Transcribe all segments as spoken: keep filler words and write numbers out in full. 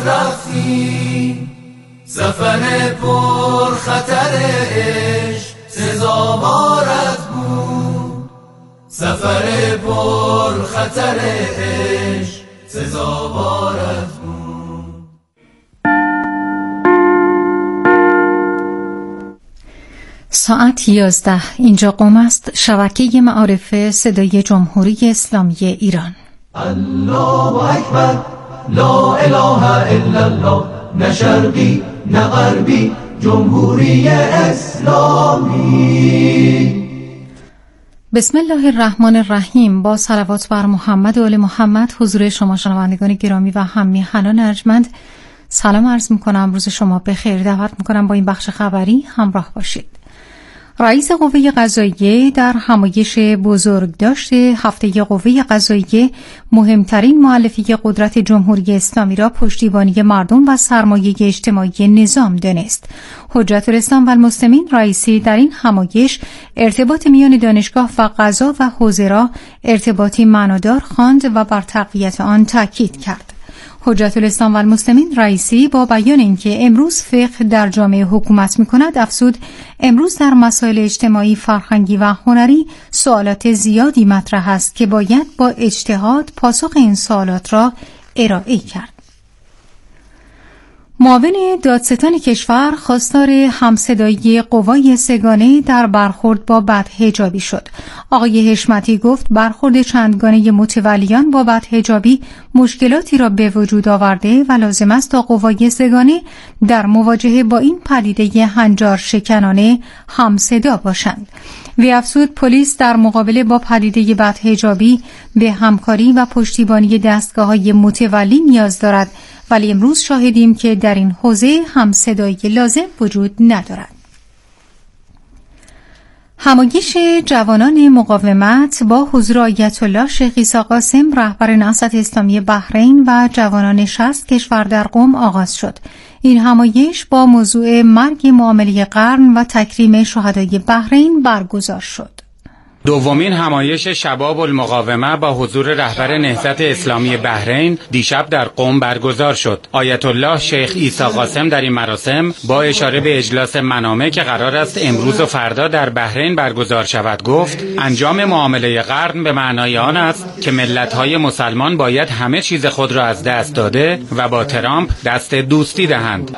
رفتیم، سفر پر خطر عشق سزاوارت بود، سفر پر خطر عشق سزاوارت بود. ساعت یازده، اینجا قم است، شبکه معارف صدای جمهوری اسلامی ایران. الله اکبر، لا اله الا الله، نه شرقی نه غربی، جمهوری اسلامی. بسم الله الرحمن الرحیم. با صلوات بر محمد و آل محمد حضور شما شنوندگان گرامی و هم میهنان ارجمند سلام عرض میکنم. روز شما بخیر. دعوت میکنم با این بخش خبری همراه باشید. رئیس قوه قضاییه در همایش بزرگداشت هفته قوه قضاییه مهمترین مؤلفه قدرت جمهوری اسلامی را پشتیبانی مردم و سرمایه اجتماعی نظام دانست. حجت الاسلام و المسلمین رئیسی در این همایش ارتباط میان دانشگاه و قضا و حوزه را ارتباطی معنادار خواند و بر تقویت آن تاکید کرد. حجت الاسلام و المسلمین رئیسی با بیان اینکه امروز فقه در جامعه حکومت می‌کند افزود امروز در مسائل اجتماعی، فرهنگی و هنری سوالات زیادی مطرح است که باید با اجتهاد پاسخ این سوالات را ارائه کرد. معاون دادستان کشور خواستار همصدایی قوای سگانه در برخورد با بدحجابی شد. آقای حشمتی گفت برخورد چندگانه متولیان با بدحجابی مشکلاتی را به وجود آورده و لازم است تا قوای سگانه در مواجهه با این پدیده هنجار شکنانه همصدا باشند. وی افزود پلیس در مقابله با پدیده بدحجابی به همکاری و پشتیبانی دستگاه‌های متولی نیاز دارد، ولی امروز شاهدیم که در این حوزه همصدایی لازم وجود ندارد. همایش جوانان مقاومت با حضور آیت الله شیخ عیسی قاسم رهبر نهضت اسلامی بحرین و جوانان شصت کشور در قم آغاز شد. این همایش با موضوع مرگ معامله قرن و تکریم شهدای بحرین برگزار شد. دومین همایش شباب المقاومه با حضور رهبر نهضت اسلامی بحرین دیشب در قم برگزار شد. آیت الله شیخ عیسی قاسم در این مراسم با اشاره به اجلاس منامه که قرار است امروز و فردا در بحرین برگزار شود گفت انجام معامله قرن به معنای آن است که ملت‌های مسلمان باید همه چیز خود را از دست داده و با ترامپ دست دوستی دهند.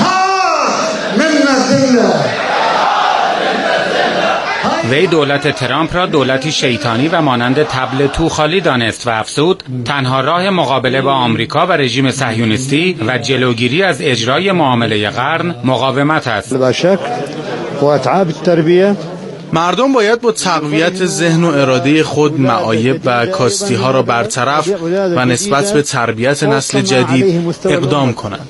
وی دولت ترامپ را دولتی شیطانی و مانند طبل توخالی دانست و افزود تنها راه مقابله با آمریکا و رژیم صهیونیستی و جلوگیری از اجرای معامله قرن مقاومت است. بشک و اتعاب التربیه مردم باید با تقویت ذهن و اراده خود معایب و کاستی ها را برطرف و نسبت به تربیت نسل جدید اقدام کنند.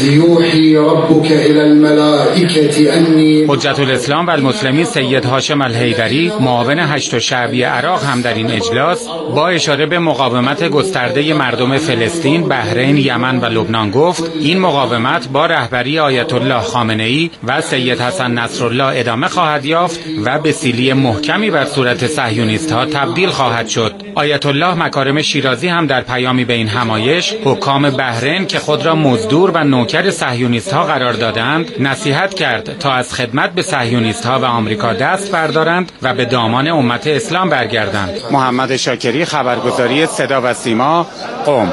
حجت الاسلام و المسلمین سید هاشم الحیدری معاون هشت شعبی عراق هم در این اجلاس با اشاره به مقاومت گسترده مردم فلسطین، بحرین، یمن و لبنان گفت این مقاومت با رهبری آیت الله خامنه‌ای و سید حسن نصرالله ادامه خواهد یافت و به سیلی محکمی بر صورت صهیونیست‌ها تبدیل خواهد شد. آیت الله مکارم شیرازی هم در پیامی به این همایش حکام بحرین که خود را مزدور و نوکر صهیونیست‌ها قرار دادند نصیحت کرد تا از خدمت به صهیونیست‌ها و آمریکا دست بردارند و به دامان امت اسلام برگردند. محمد شاکری، خبرگزاری صدا و سیما، قم.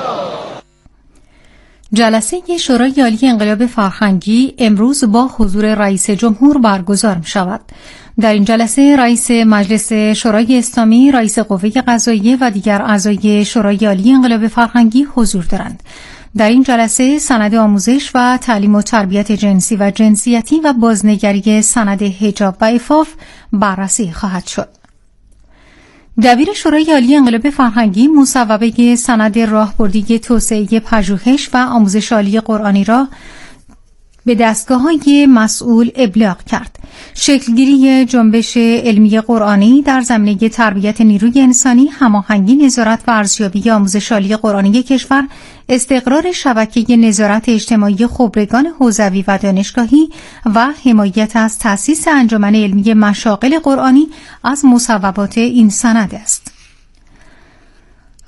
جلسه شورای عالی انقلاب فرهنگی امروز با حضور رئیس جمهور برگزار می شود. در این جلسه رئیس مجلس شورای اسلامی، رئیس قوه قضاییه و دیگر اعضای شورای عالی انقلاب فرهنگی حضور دارند. در این جلسه سند آموزش و تعلیم و تربیت جنسی و جنسیتی و بازنگری سند حجاب و عفاف بررسی خواهد شد. دبیر شورای عالی انقلاب فرهنگی مصوبه سند راهبردی توسعه پژوهش و آموزش عالی قرآنی را به دستگاه‌های مسئول ابلاغ کرد. شکلگیری جنبش علمی قرآنی در زمینه تربیت نیروی انسانی، هماهنگی نظارت و ارزیابی آموزش عالی قرآنی کشور، استقرار شبکه نظارت اجتماعی خبرگان حوزوی و دانشگاهی و حمایت از تأسیس انجمن علمی مشاغل قرآنی از مصوبات این سند است.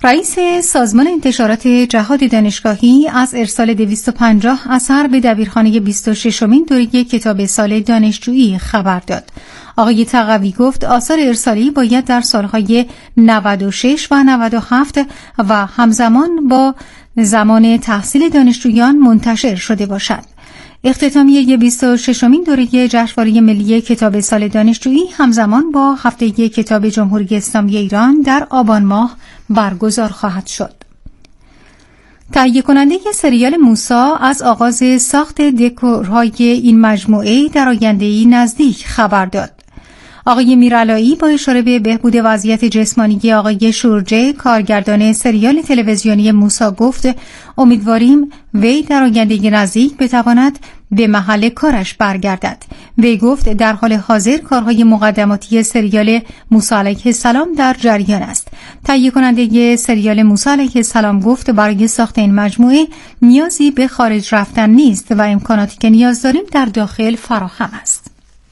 رئیس سازمان انتشارات جهاد دانشگاهی از ارسال دویست و پنجاه اثر به دبیرخانه بیست و ششمین دوره کتاب سال دانشجویی خبر داد. آقای تقوی گفت آثار ارسالی باید در سالهای نود و شش و نود و هفت و همزمان با زمان تحصیل دانشجویان منتشر شده باشد. اختتامیه بیست و ششمین دوره جشنواره ملی کتاب سال دانشجویی همزمان با هفته کتاب جمهوری اسلامی ایران در آبان ماه برگزار خواهد شد. تهیه کننده سریال موسی از آغاز ساخت دکورهای این مجموعه در آینده‌ای نزدیک خبر داد. آقای میرعلایی با اشاره به بهبود وضعیت جسمانی آقای شورجه کارگردان سریال تلویزیونی موسی گفت امیدواریم وی در آینده نزدیک بتواند به محل کارش برگردد. وی گفت در حال حاضر کارهای مقدماتی سریال موسی علیه السلام در جریان است. تهیه کننده سریال موسی علیه السلام گفت برای ساخت این مجموعه نیازی به خارج رفتن نیست و امکاناتی که نیاز داریم در داخل فراهم است.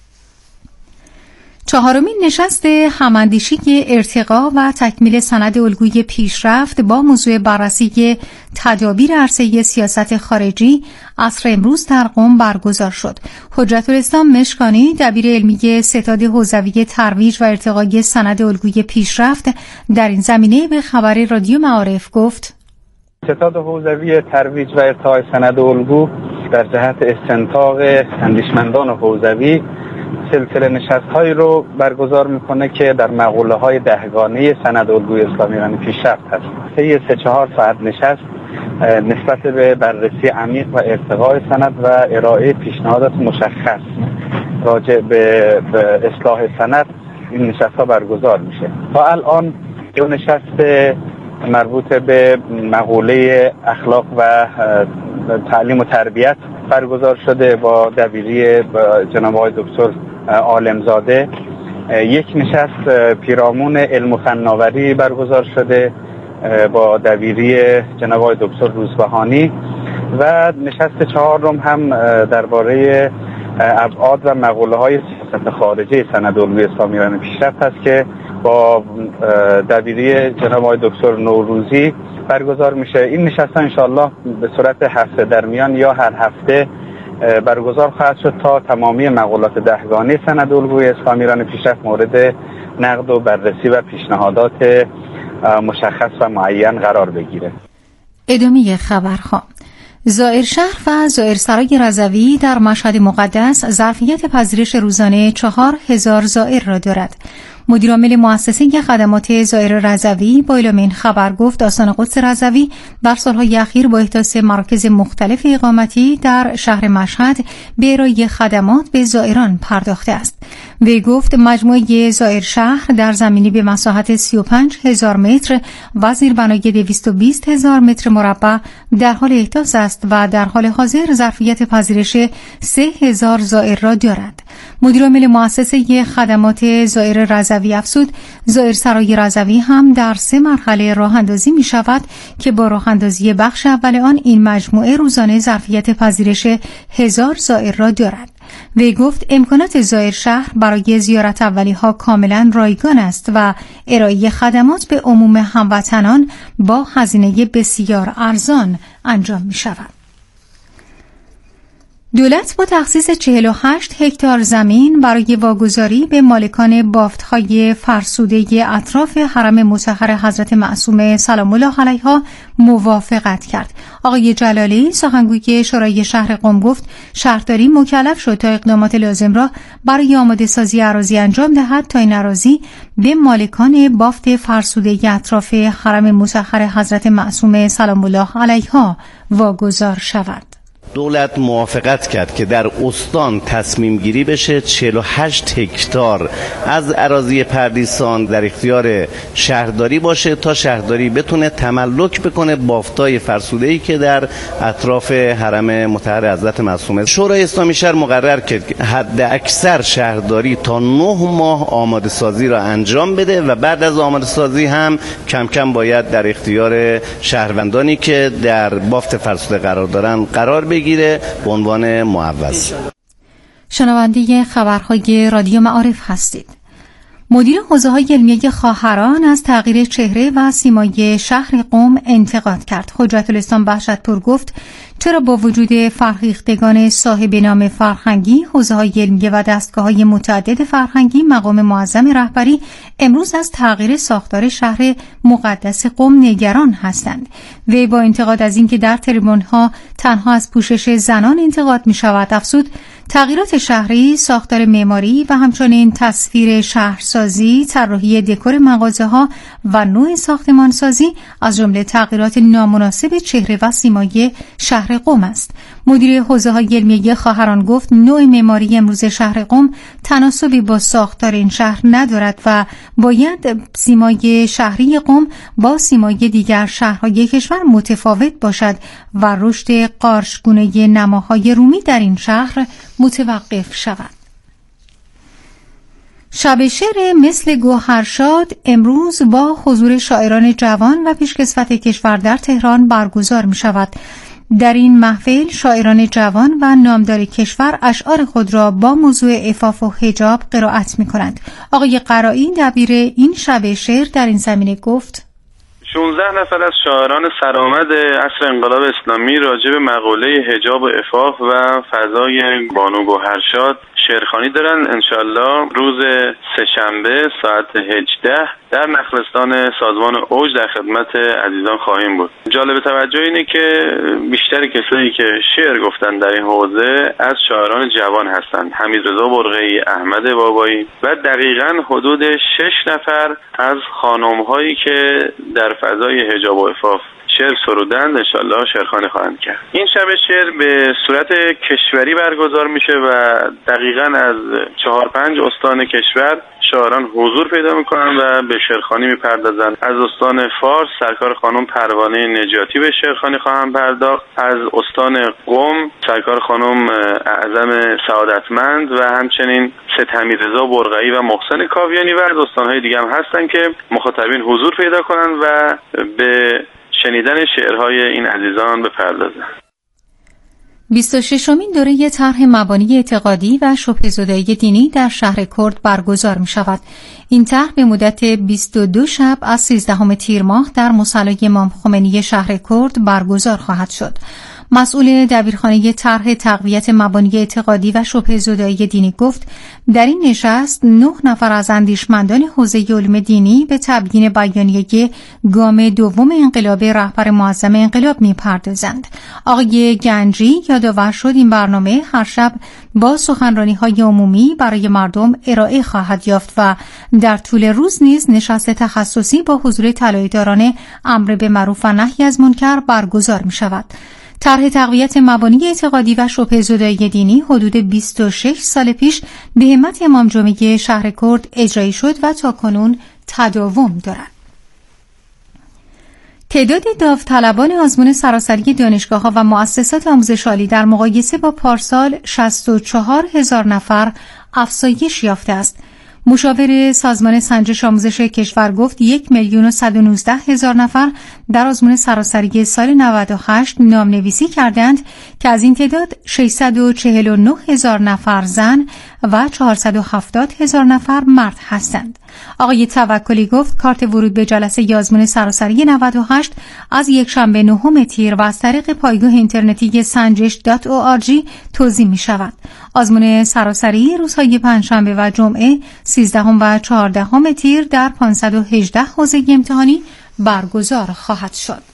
چهارمین نشست هماندیشی ارتقا و تکمیل سند الگوی پیشرفت با موضوع بررسی تدابیر عرصه‌ای سیاست خارجی عصر امروز در قم برگزار شد. حجت الاسلام مشکانی دبیر علمی ستاد حوزوی ترویج و ارتقای سند الگوی پیشرفت در این زمینه به خبر رادیو معارف گفت: ستاد حوزوی ترویج و ارتقای سند الگو در جهت استنتاق اندیشمندان حوزوی سلسله نشست‌هایی رو برگزار میکنه که در مقوله‌های دهگانه سند الگوی اسلامی ایران پیشرفت هست. طی سه چهار ساعت نشست نسبت به بررسی عمیق و ارتقای سند و ارائه پیشنهادات مشخص راجع به اصلاح سند این نشست‌ها برگزار میشه. تا الان دو نشست مربوط به مقوله اخلاق و تعلیم و تربیت برگزار شده با دبیری جناب آقای دکتر عالمزاده. یک نشست پیرامون علم و فناوری برگزار شده با دبیری جناب آقای دکتر روزبهانی و نشست چهارم هم درباره ابعاد و مقوله های سیاست خارجی سند الگوی اسلامی ایران پیشرفت است که با دبیری جناب آقای دکتر نوروزی برگزار میشه. این نشست انشاءالله به صورت هفته در میان یا هر هفته برگزار خواهد شد تا تمامی مقولات دهگانه سند الگوی اسلامی ایران پیشرفت مورد نقد و بررسی و پیشنهادات مشخص و معین قرار بگیره. ادامه خبرها: زائر شهر و زائر سرای رضوی در مشهد مقدس ظرفیت پذیرش روزانه چهار هزار زائر را دارد. مدیرعامل مؤسسه خدمات زائر رضوی با اعلام این خبر گفت آستان قدس رضوی در سالهای اخیر با احداث مراکز مختلف اقامتی در شهر مشهد به ارائه خدمات به زائران پرداخته است. وی گفت مجموعه زائر شهر در زمینی به مساحت سی و پنج هزار متر و زیربنای دویست و بیست هزار متر مربع در حال احداث است و در حال حاضر ظرفیت پذیرش سه هزار زائر را دارد. مدیرعامل مؤسسه خدمات زائر رضوی افزود زائر سرای رضوی هم در سه مرحله راه اندازی می شود که با راه اندازی بخش اول آن این مجموعه روزانه ظرفیت پذیرش هزار زائر را دارد. وی گفت امکانات زائر شهر برای زیارت اولی ها کاملا رایگان است و ارائه خدمات به عموم هموطنان با هزینه بسیار ارزان انجام می شود. دولت با تخصیص چهل و هشت هکتار زمین برای واگذاری به مالکان بافت‌های فرسوده اطراف حرم مطهر حضرت معصومه سلام الله علیها موافقت کرد. آقای جلالی سخنگوی شورای شهر قم گفت شهرداری مکلف شد تا اقدامات لازم را برای آماده سازی اراضی انجام دهد تا این اراضی به مالکان بافت فرسوده اطراف حرم مطهر حضرت معصومه سلام الله علیها واگذار شود. دولت موافقت کرد که در استان تصمیم گیری بشه چهل و هشت هکتار از اراضی پردیسان در اختیار شهرداری باشه تا شهرداری بتونه تملک بکنه بافتای فرسوده‌ای که در اطراف حرم مطهر حضرت معصومه. شورای اسلامی شهر مقرر کرد که حد اکثر شهرداری تا نه ماه آماده سازی را انجام بده و بعد از آماده سازی هم کم کم باید در اختیار شهروندانی که در بافت فرسوده قرار دارن قرار بگیره گیره به عنوان معوض. شنونده خبرهای رادیو معارف هستید. مدیر حوزه‌های علمیه خواهران از تغییر چهره و سیمای شهر قم انتقاد کرد. حجت الاسلام بهشت‌پور گفت چرا با وجود فرهیختگان صاحب نام فرهنگی، حوزه‌های علمیه و دستگاه‌های متعدد فرهنگی، مقام معظم رهبری امروز از تغییر ساختار شهر مقدس قم نگران هستند. وی با انتقاد از اینکه در تریبون‌ها تنها از پوشش زنان انتقاد می‌شود افزود تغییرات شهری، ساختار معماری و همچنین تصویر شهرسازی، طراحی دکور مغازه‌ها و نوع ساختمانسازی از جمله تغییرات نامناسب چهره و سیمای شهر قم است. مدیر حوزه‌های علمیه خواهران گفت نوع معماری امروز شهر قم تناسبی با ساختار این شهر ندارد و باید سیمای شهری قم با سیمای دیگر شهرهای کشور متفاوت باشد و رشد قارچگونه نماهای رومی در این شهر متوقف شود. شب شعر مثل گوهرشاد امروز با حضور شاعران جوان و پیشکسوت کشور در تهران برگزار می شود. در این محفل شاعران جوان و نامدار کشور اشعار خود را با موضوع عفاف و حجاب قرائت می کنند. آقای قرایی دبیر این شب شعر در این زمینه گفت شانزده نفر از شاعران سرآمد عصر انقلاب اسلامی راجع به مقوله حجاب و عفاف و فضای بانو گوهرشاد شعرخوانی دارن. انشالله روز سه‌شنبه ساعت هجده در نخلستان سازمان اوج در خدمت عزیزان خواهیم بود. جالب توجه اینه که بیشتر کسایی که شعر گفتن در این حوزه از شاعران جوان هستند. حمیدرضا برقعی، احمد بابایی و دقیقاً حدود شش نفر از خانم‌هایی که در فضای حجاب و عفاف شعر سرودند انشالله شعرخوانی خواهند کرد. این شب شعر به صورت کشوری برگزار میشه و دقیقاً از چهار پنج استان کشور شاعران حضور پیدا میکنن و به شعرخوانی میپردازند. از استان فارس سرکار خانم پروانه نجاتی به شعرخوانی خواهند پرداخت، از استان قم سرکار خانم اعظم سعادتمند و همچنین سید حمیدرضا برقعی و محسن کاویانی و از استانهای دیگه هم هستن که مخاطبین حضور پیدا کنن و به شنیدن شعرهای این عزیزان بپردازند. بیست و ششمین دوره طرح مبانی اعتقادی و شبهه‌زدایی دینی در شهر کرد برگزار می شود. این طرح به مدت بیست و دو شب از سیزدهم تیر ماه در مصلی امام خمینی شهر کرد برگزار خواهد شد. مسئول دبیرخانه طرح تقویت مبانی اعتقادی و شبهه‌زدایی دینی گفت در این نشست نه نفر از اندیشمندان حوزه علوم دینی به تبیین بیانیه گام دوم انقلاب رهبر معظم انقلاب می‌پردازند. آقای گنجی یادآور شد این برنامه هر شب با سخنرانی‌های عمومی برای مردم ارائه خواهد یافت و در طول روز نیز نشست تخصصی با حضور طلایه‌داران امر به معروف و نهی از منکر برگزار می‌شود. طرح تقویت مبانی اعتقادی و شبهه‌زدایی دینی حدود بیست و شش سال پیش به همت امام جمعه شهر کرد اجرایی شد و تاکنون تداوم دارد. تعداد داوطلبان آزمون سراسری دانشگاه‌ها و مؤسسات آموزش عالی در مقایسه با پارسال شصت و چهار هزار نفر افزایش یافته است. مشاور سازمان سنجش آموزش کشور گفت یک میلیون و صد و نوزده هزار نفر در آزمون سراسری سال نود و هشت نامنویسی کردند که از این تعداد ششصد و چهل و نه هزار نفر زن و چهارصد و هفتاد هزار نفر مرد هستند. آقای توکلی گفت کارت ورود به جلسه آزمون سراسری نود و هشت از یکشنبه نهم تیر و از طریق پایگاه اینترنتی سنجش دات او آر جی توزیع می شود. آزمون سراسری روزهای پنجشنبه و جمعه سیزدهم و چهاردهم تیر در پانصد و هجده حوزه امتحانی برگزار خواهد شد.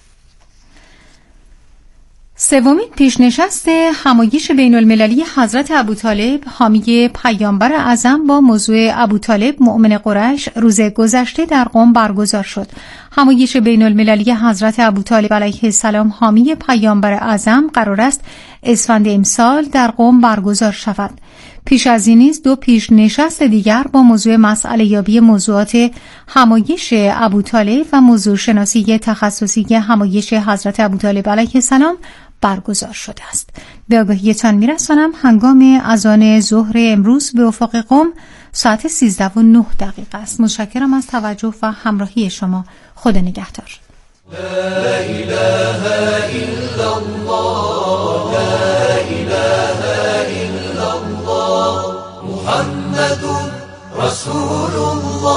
سومین پیشنشست همایش بین المللی حضرت ابوطالب حامی پیامبر اعظم با موضوع ابوطالب مؤمن قریش روز گذشته در قم برگزار شد. همایش بین المللی حضرت ابوطالب علیه السلام حامی پیامبر اعظم قرار است اسفند امسال در قم برگزار شود. پیش از این نیز دو پیشنشست دیگر با موضوع مسئله یابی موضوعات همایش ابوطالب و موضوع شناسی تخصصی همایش حضرت ابوطالب علیه السلام برگزار شده است. به آگاهیتان میرسانم هنگام اذان ظهر امروز به افق قم ساعت سیزده و نه دقیقه است. متشکرم از توجه و همراهی شما. خدا نگهدار. لا اله الا الله لا اله الا الله محمد رسول الله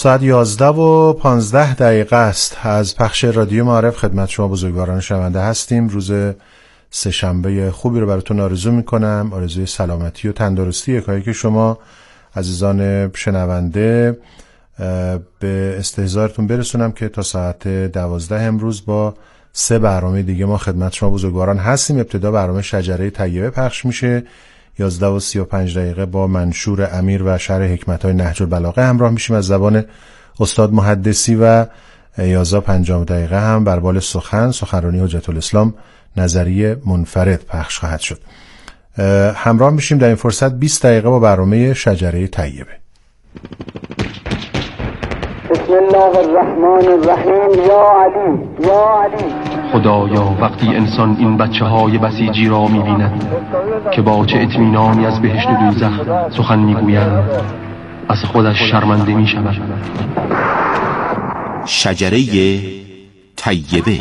ساعت یازده و پانزده دقیقه است. از پخش رادیو معارف خدمت شما بزرگواران شنونده هستیم. روز سه شنبه خوبی رو براتون آرزو میکنم. آرزوی سلامتی و تندرستی یکایی که شما عزیزان شنونده به استحضارتون برسونم که تا ساعت دوازده امروز با سه برنامه دیگه ما خدمت شما بزرگواران هستیم. ابتدا برنامه شجره طیبه پخش میشه، یازده و سی و پنج دقیقه با منشور امیر و شرح حکمت‌های نهج البلاغه همراه میشیم از زبان استاد محدثی و یازده و پنجاه دقیقه هم بر بال سخن سخنرانی حجت الاسلام نظریه منفرد پخش خواهد شد. همراه میشیم در این فرصت بیست دقیقه با برنامه شجره طیبه. بسم الله الرحمن الرحیم. یا علی یا علی. خدایا وقتی انسان این بچه های بسیجی را می‌بیند که با چه اطمینانی از بهشت و دوزخ سخن می‌گویند، از خودش شرمنده می‌شود. شجره طیبه.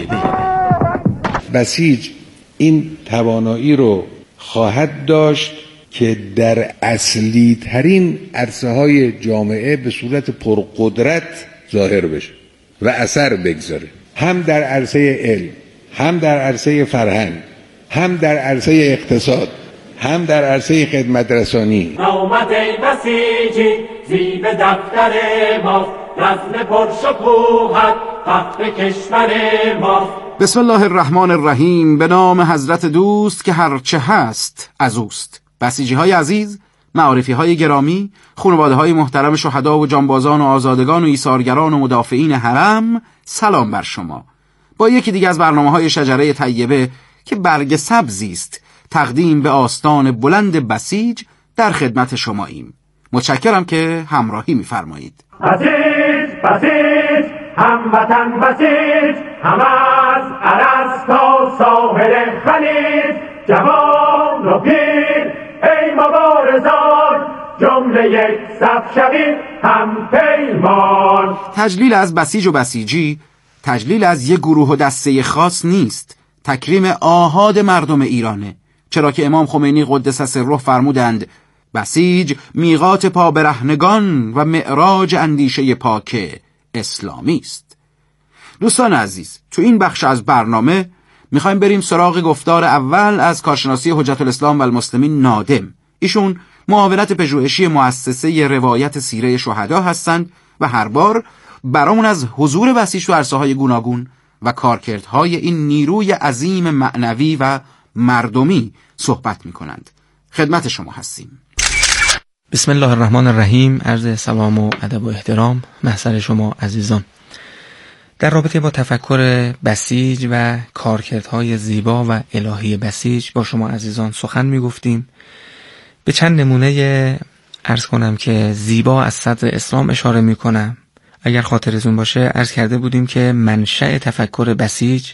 بسیج این توانایی رو خواهد داشت که در اصلی ترین عرصه های جامعه به صورت پرقدرت ظاهر بشه و اثر بگذاره، هم در عرصه علم، هم در عرصه فرهنگ، هم در عرصه اقتصاد، هم در عرصه خدمت رسانی. آمد ای بسیجی زیب دفتر ماست، رزم پرشکوهت تخت کشور ماست. بسم الله الرحمن الرحیم. به نام حضرت دوست که هرچه هست از اوست. بسیجی های عزیز، معارفی های گرامی، خانواده های محترم شهدا و جانبازان و آزادگان و ایثارگران و مدافعین حرم، سلام بر شما. با یکی دیگه از برنامه های شجره طیبه که برگ سبزی است تقدیم به آستان بلند بسیج در خدمت شماییم. متشکرم که همراهی می‌فرمایید. بسیج بسیج هموطن بسیج، هم از عرض تا ساحل خلیج، جوان و پیر ای مبارزان، جمله یک صف شوید هم پیمان. تجلیل از بسیج و بسیجی تجلیل از یک گروه و دسته خاص نیست، تکریم آحاد مردم ایرانه، چرا که امام خمینی قدس سره فرمودند بسیج میقات پابرهنگان و معراج اندیشه پاک اسلامی است. دوستان عزیز، تو این بخش از برنامه میخوایم بریم سراغ گفتار اول از کارشناسی حجت الاسلام و المسلمین نادم. ایشون معاونت پژوهشی مؤسسه روایت سیره شهدا هستند و هر بار برامون از حضور بسیج تو عرصه‌های گوناگون و کارکردهای این نیروی عظیم معنوی و مردمی صحبت میکنند. خدمت شما هستیم. بسم الله الرحمن الرحیم. عرض سلام و ادب و احترام محضر شما عزیزان. در رابطه با تفکر بسیج و کارکردهای زیبا و الهی بسیج با شما عزیزان سخن میگفتیم. به چند نمونه عرض کنم که زیبا از صدر اسلام اشاره میکنم. اگر خاطرتون باشه عرض کرده بودیم که منشأ تفکر بسیج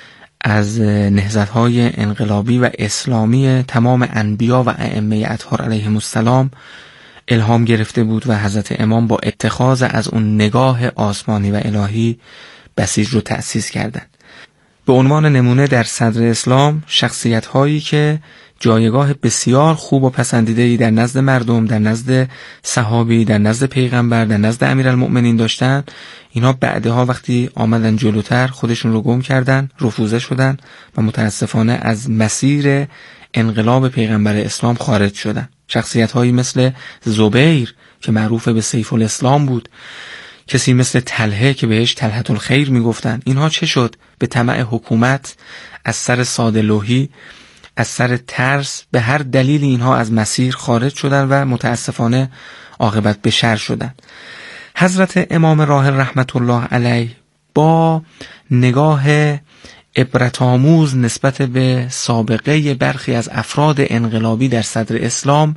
از نهضت‌های انقلابی و اسلامی تمام انبیا و ائمه اطهار علیهم السلام الهام گرفته بود و حضرت امام با اتخاذ از اون نگاه آسمانی و الهی بسیج رو تأسیس کردند. به عنوان نمونه در صدر اسلام شخصیت‌هایی که جایگاه بسیار خوب و پسندیده‌ای در نزد مردم، در نزد صحابی، در نزد پیغمبر، در نزد امیرالمؤمنین داشتن، اینا بعدها وقتی آمدن جلوتر خودشون رو گم کردن، رفوزه شدن و متاسفانه از مسیر انقلاب پیغمبر اسلام خارج شدن. شخصیت‌هایی مثل زبیر که معروف به سیف الاسلام بود، کسی مثل طلحه که بهش طلحة الخیر میگفتن، اینها چه شد؟ به طمع حکومت، از سر ساده لوحی، از سر ترس، به هر دلیل اینها از مسیر خارج شدن و متاسفانه عاقبت به شر شدن. حضرت امام راحل رحمت الله علیه با نگاه عبرت‌آموز نسبت به سابقه برخی از افراد انقلابی در صدر اسلام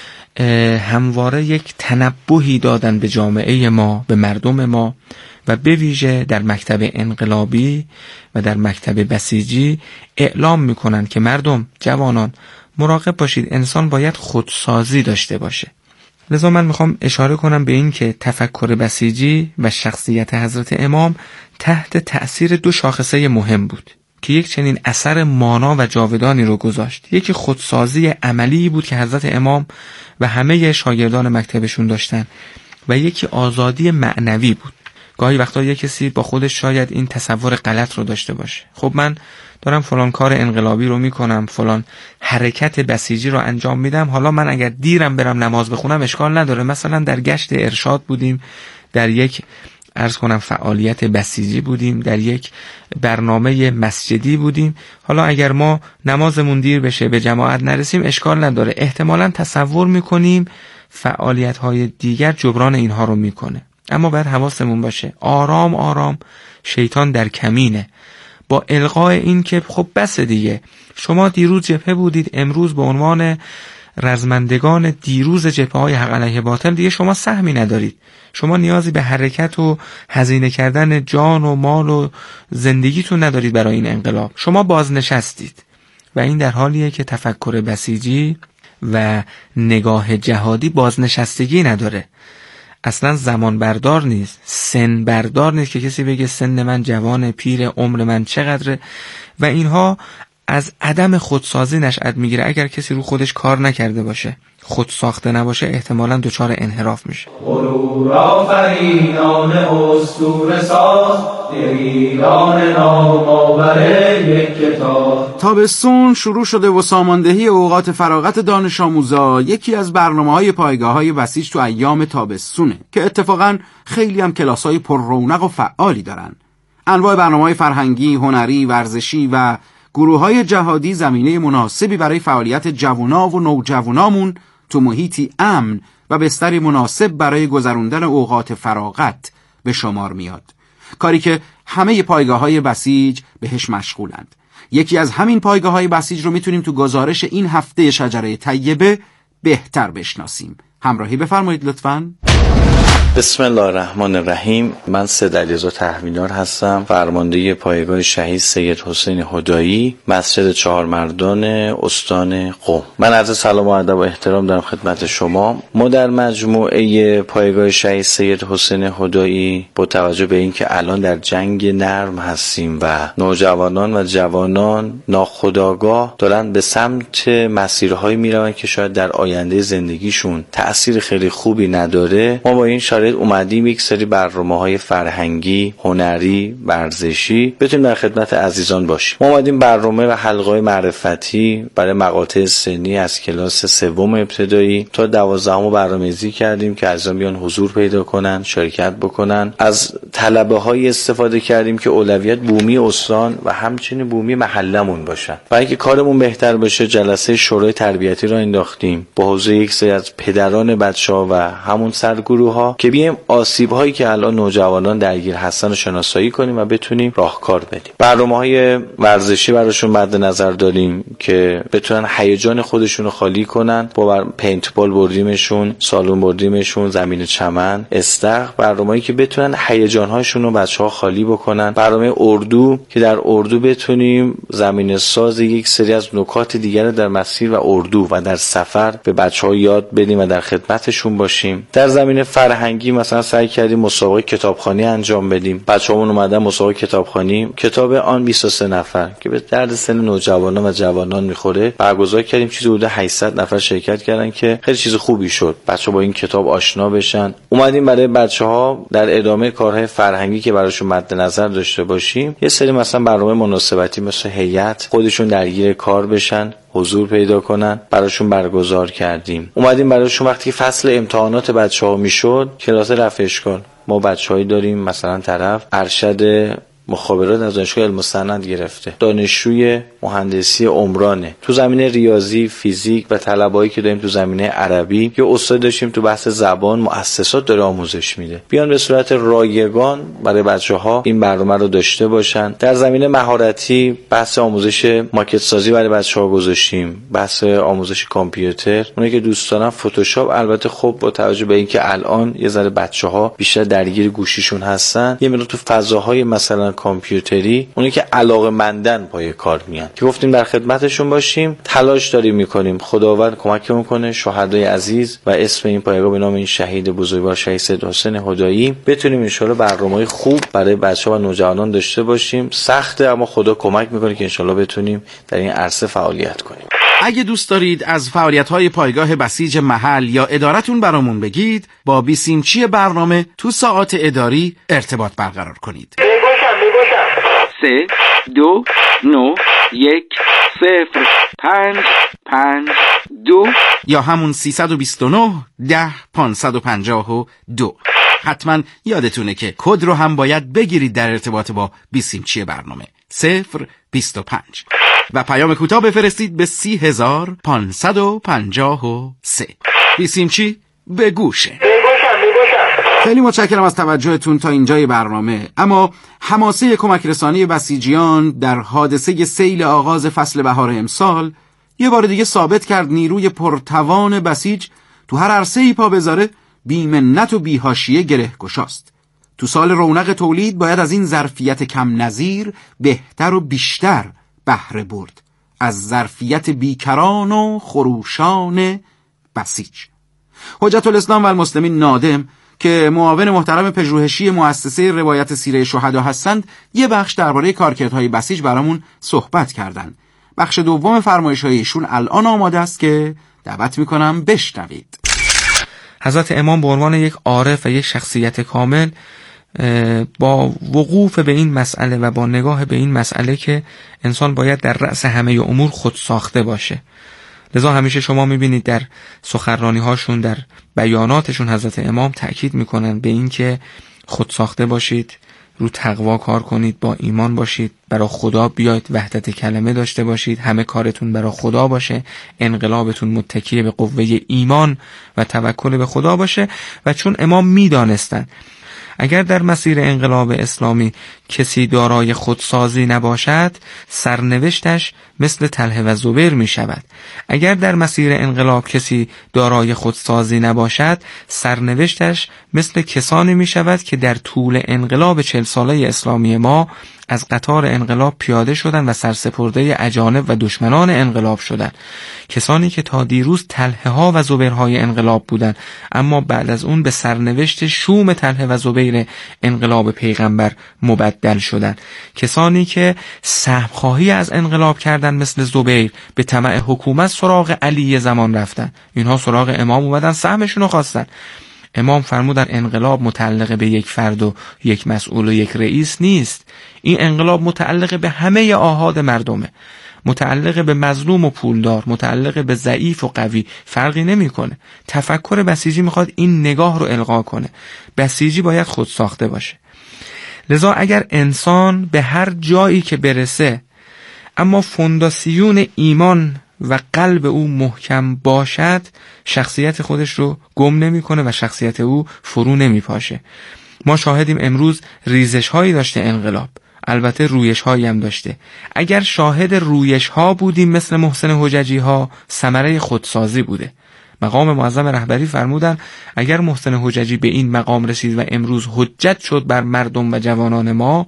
همواره یک تنبهی دادن به جامعه ما، به مردم ما و به ویژه در مکتب انقلابی و در مکتب بسیجی اعلام میکنن که مردم، جوانان مراقب باشید، انسان باید خودسازی داشته باشه. لذا من میخوام اشاره کنم به این که تفکر بسیجی و شخصیت حضرت امام تحت تأثیر دو شاخصه مهم بود که یک چنین اثر مانا و جاودانی رو گذاشت. یکی خودسازی عملی بود که حضرت امام و همه شاگردان مکتبشون داشتن و یکی آزادی معنوی بود. گاهی وقتا یک کسی با خودش شاید این تصور غلط رو داشته باشه، خب من دارم فلان کار انقلابی رو میکنم، فلان حرکت بسیجی رو انجام میدم، حالا من اگر دیرم برم نماز بخونم اشکال نداره. مثلا در گشت ارشاد بودیم، در یک عرض کنم فعالیت بسیجی بودیم، در یک برنامه مسجدی بودیم، حالا اگر ما نمازمون دیر بشه به جماعت نرسیم اشکال نداره. احتمالاً تصور میکنیم فعالیت‌های دیگر جبران اینها رو میکنه، اما باید حواسمون باشه آرام آرام شیطان در کمینه، با القای این که خب بس دیگه، شما دیروز جبهه بودید، امروز به عنوان رزمندگان دیروز جبهه‌های حق علیه باطل دیگه شما سهمی ندارید، شما نیازی به حرکت و هزینه کردن جان و مال و زندگیتون ندارید برای این انقلاب، شما بازنشستید. و این در حالیه که تفکر بسیجی و نگاه جهادی بازنشستگی نداره، اصلا زمان بردار نیست، سن بردار نیست که کسی بگه سن من جوان، پیر، عمر من چقدره و اینها از عدم خودسازی نشأت میگیره. اگر کسی رو خودش کار نکرده باشه، خود ساخته نباشه، احتمالاً دچار انحراف میشه. غرور آفرینان اسطوره ساز، دلیران نام‌آور یک کتاب. تابستون شروع شده و ساماندهی اوقات فراغت دانش آموزا یکی از برنامه‌های پایگاه‌های بسیج تو ایام تابستونه که اتفاقاً خیلی هم کلاس‌های پر رونق و فعالی دارن. انواع برنامه‌های فرهنگی، هنری، ورزشی و گروه‌های جهادی زمینه مناسبی برای فعالیت جوونا و نوجوانامون تو محیطی امن و بستری مناسب برای گذراندن اوقات فراغت به شمار میاد. کاری که همه پایگاه‌های بسیج بهش مشغولند. یکی از همین پایگاه‌های بسیج رو میتونیم تو گزارش این هفته شجره طیبه بهتر بشناسیم. همراهی بفرمایید لطفاً. بسم الله الرحمن الرحیم. من سید علیرضا تحویلدار هستم، فرمانده پایگاه شهید سید حسین هدایی، مسجد چهارمردان استان قم. من عرض سلام و ادب و احترام دارم خدمت شما. ما در مجموعه پایگاه شهید سید حسین هدایی با توجه به اینکه الان در جنگ نرم هستیم و نوجوانان و جوانان ناخودآگاه دارن به سمت مسیرهایی میروند که شاید در آینده زندگیشون تأثیر خیلی خوبی نداره، ما با این اومدیم یک سری برنامه‌های فرهنگی، هنری، ورزشی بتونیم در خدمت عزیزان باشیم. ما اومدیم برنامه و حلقه‌های معرفتی برای مقاطع سنی از کلاس سوم ابتدایی تا دوازدهم برنامه‌ریزی کردیم که عزیزان بیان حضور پیدا کنن، شرکت بکنن. از طلبه‌های استفاده کردیم که اولویت بومی استان و همچنین بومی محلمون باشن. و اینکه کارمون بهتر بشه، جلسه شورای تربیتی را انداختیم با حضور یک سری از پدران بچه‌ها و همون سرگروه‌ها که بیایم آسیب‌هایی که الان نوجوانان درگیر هستن رو شناسایی کنیم و بتونیم راهکار بدیم. برنامه‌های ورزشی براشون مد نظر داریم که بتونن هیجان خودشون رو خالی کنن. با پینتبال بردیمشون، سالون بردیمشون، زمین چمن، استخر، برنامه‌ای که بتونن هیجان‌هاشون رو بچه‌ها خالی بکنن. برنامه اردو که در اردو بتونیم زمین ساز یک سری از نکات دیگر در مسیر و اردو و در سفر به بچه‌ها یاد بدیم و در خدمتشون باشیم. در زمینه فرهنگی مثلا سعی کردیم مسابقه کتابخوانی انجام بدیم. بچه‌هامون اومدن مسابقه کتابخوانی کتاب آن بیست و سه نفر که به درد سن نوجوانان و جوانان میخوره برگزار کردیم. چیزی حدود هشتصد نفر شرکت کردن که خیلی چیز خوبی شد، بچه‌ها با این کتاب آشنا بشن. اومدیم برای بچه‌ها در ادامه کارهای فرهنگی که براشون مد نظر داشته باشیم یه سری مثلا برنامه مناسبتی مثل هیئت خودشون درگیر کار بشن، حضور پیدا کنن، براشون برگزار کردیم. اومدیم براشون وقتی فصل امتحانات بچه‌ها میشد کلاس رفع اشکال، ما بچه‌هایی داریم مثلا طرف ارشد مخابرات از دانشگاه علم مستند گرفته، دانشجوی مهندسی عمرانه، تو زمینه ریاضی، فیزیک و طلبایی که داریم تو زمینه عربی، یا استاد داشتیم تو بحث زبان، مؤسسات داره آموزش میده. بیان به صورت رایگان برای بچه‌ها این برنامه رو داشته باشن. در زمینه مهارتی بحث آموزش ماکت سازی برای بچه‌ها گذاشتیم، بحث آموزش کامپیوتر، اونایی که دوست دارن فتوشاپ. البته خب با توجه به اینکه الان یه ذره بچه‌ها بیشتر درگیر گوشیشون هستن، یه مقدار تو فضاهای مثلا کامپیوتری اونایی که علاقه‌مندن پای کار میان که گفتیم در خدمتشون باشیم. تلاش داریم میکنیم، خداوند کمکمون کنه، شهدای عزیز و اسم این پایگاه به نام این شهید بزرگوار شهید سید حسین هدایی بتونیم ان شاءالله برنامه‌های خوب برای بچه‌ها و نوجوانان داشته باشیم. سخته اما خدا کمک میکنه که ان شاءالله بتونیم در این عرصه فعالیت کنیم. اگه دوست دارید از فعالیت‌های پایگاه بسیج محل یا ادارتون برامون بگید، با بیسیمچی برنامه تو ساعات اداری ارتباط برقرار کنید. میگوشم میگوشم سه دو نو یک صفر پنج پنج دو یا همون سیصد و بیست و نه ده پانصد و پنجاه و دو. حتما یادتونه که کد رو هم باید بگیرید در ارتباط با بیسیمچی برنامه صفر بیست و پنج و پیام کوتاه بفرستید به سی هزار پانصد و پنجاه و سه. بیسیمچی به گوشه. خیلی متشکرم از توجهتون تا اینجای برنامه. اما حماسه کمک رسانی بسیجیان در حادثه سیل آغاز فصل بهار امسال یه بار دیگه ثابت کرد نیروی پرتوان بسیج تو هر عرصه‌ای پا بذاره بی‌منت و بی‌حاشیه گره گشاست. تو سال رونق تولید باید از این ظرفیت کم نظیر بهتر و بیشتر بهره برد، از ظرفیت بیکران و خروشان بسیج. حجت الاسلام و المسلمین نادم که معاون محترم پژوهشی مؤسسه روایت سیره شهدا هستند، یه بخش درباره کارکردهای بسیج برامون صحبت کردن. بخش دوم فرمایش‌های ایشون الان آماده است که دعوت میکنم بشنوید. حضرت امام به عنوان یک عارف و یک شخصیت کامل با وقوف به این مسئله و با نگاه به این مسئله که انسان باید در رأس همه امور خود ساخته باشه، لذا همیشه شما میبینید در سخنرانی هاشون، در بیاناتشون حضرت امام تأکید میکنن به این که خود ساخته باشید، رو تقوا کار کنید، با ایمان باشید، برای خدا بیاید، وحدت کلمه داشته باشید، همه کارتون برای خدا باشه، انقلابتون متکی به قوه ایمان و توکل به خدا باشه. و چون امام میدانستن اگر در مسیر انقلاب اسلامی کسی دارای خودسازی نباشد، سرنوشتش مثل طلحه و زبیر می شود. اگر در مسیر انقلاب کسی دارای خودسازی نباشد، سرنوشتش مثل کسانی می شود که در طول انقلاب چهل ساله اسلامی ما از قطار انقلاب پیاده شدند و سرسپرده اجانب و دشمنان انقلاب شدند. کسانی که تا دیروز طلحه ها و زبیرهای انقلاب بودند، اما بعد از اون به سرنوشت شوم طلحه و زبیر انقلاب پیغمبر مبدل شدند. کسانی که سهمخواهی از انقلاب کردند مثل زبیر، به طمع حکومت سراغ علی زمان رفتن. اینها سراغ امام اومدن، سهمشون رو خواستن. امام فرمودن انقلاب متعلق به یک فرد و یک مسئول و یک رئیس نیست. این انقلاب متعلق به همه آحاد مردمه، متعلق به مظلوم و پولدار، متعلق به ضعیف و قوی، فرقی نمیکنه. تفکر بسیجی میخواد این نگاه رو القا کنه. بسیجی باید خود ساخته باشه. لذا اگر انسان به هر جایی که برسه اما فونداسیون ایمان و قلب او محکم باشد، شخصیت خودش رو گم نمیکنه و شخصیت او فرو نمیپاشه. ما شاهدیم امروز ریزش هایی داشته انقلاب، البته رویش هایی هم داشته. اگر شاهد رویش ها بودیم مثل محسن حججی ها، ثمره خودسازی بوده. مقام معظم رهبری فرمودن اگر محسن حججی به این مقام رسید و امروز حجت شد بر مردم و جوانان ما،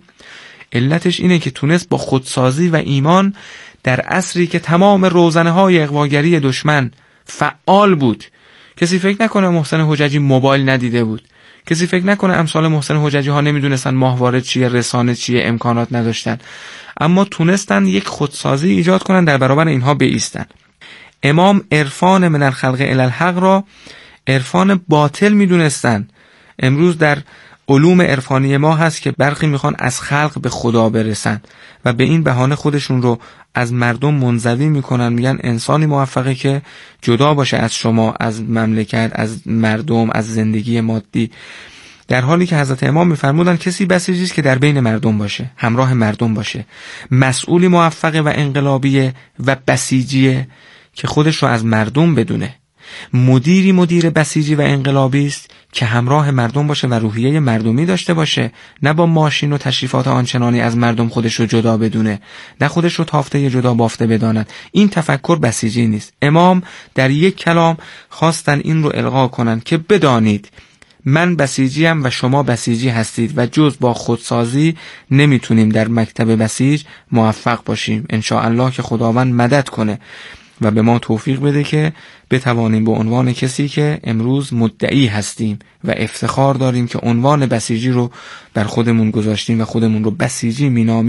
علتش اینه که تونست با خودسازی و ایمان در عصری که تمام روزنه های اغواگری دشمن فعال بود. کسی فکر نکنه محسن حججی موبایل ندیده بود. کسی فکر نکنه امثال محسن حججی ها نمیدونستن ماهواره چیه، رسانه چیه، امکانات نداشتن، اما تونستن یک خودسازی ایجاد کنن، در برابر اینها بایستن. امام عرفان من الخلق الی الحق را عرفان باطل میدونستن. امروز در علوم عرفانی ما هست که برخی میخوان از خلق به خدا برسن و به این بهانه خودشون رو از مردم منزوی میکنن، میگن انسانی موفقه که جدا باشه از شما، از مملکت، از مردم، از زندگی مادی، در حالی که حضرت امام میفرمودن کسی بسیجی است که در بین مردم باشه، همراه مردم باشه. مسئولی موفقه و انقلابیه و بسیجیه که خودش رو از مردم بدونه. مدیری مدیر بسیجی و انقلابی است که همراه مردم باشه و روحیه مردمی داشته باشه، نه با ماشین و تشریفات آنچنانی از مردم خودش رو جدا بدونه، نه خودش رو تافته جدا بافته بداند. این تفکر بسیجی نیست. امام در یک کلام خواستن این رو القا کنن که بدانید من بسیجیم و شما بسیجی هستید و جز با خودسازی نمیتونیم در مکتب بسیج موفق باشیم. انشاءالله که خداوند مدد کنه و به ما توفیق بده که بتوانیم به عنوان کسی که امروز مدعی هستیم و افتخار داریم که عنوان بسیجی رو بر خودمون گذاشتیم و خودمون رو بسیجی مینامیم